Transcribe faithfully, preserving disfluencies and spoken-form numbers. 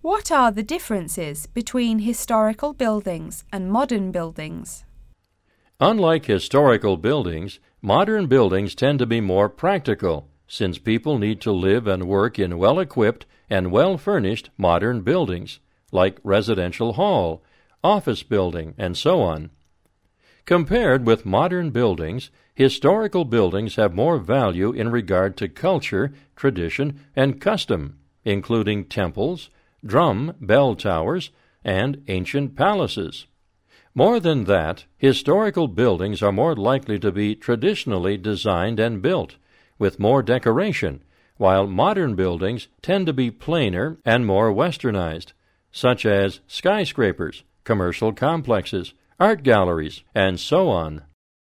What are the differences between historical buildings and modern buildings? Unlike historical buildings, modern buildings tend to be more practical, since people need to live and work in well-equipped and well-furnished modern buildings, like residential hall, office building, and so on. Compared with modern buildings, historical buildings have more value in regard to culture, tradition, and custom, including temples, drum bell towers, and ancient palaces. More than that, historical buildings are more likely to be traditionally designed and built, with more decoration, while modern buildings tend to be plainer and more westernized, such as skyscrapers, commercial complexes, art galleries, and so on.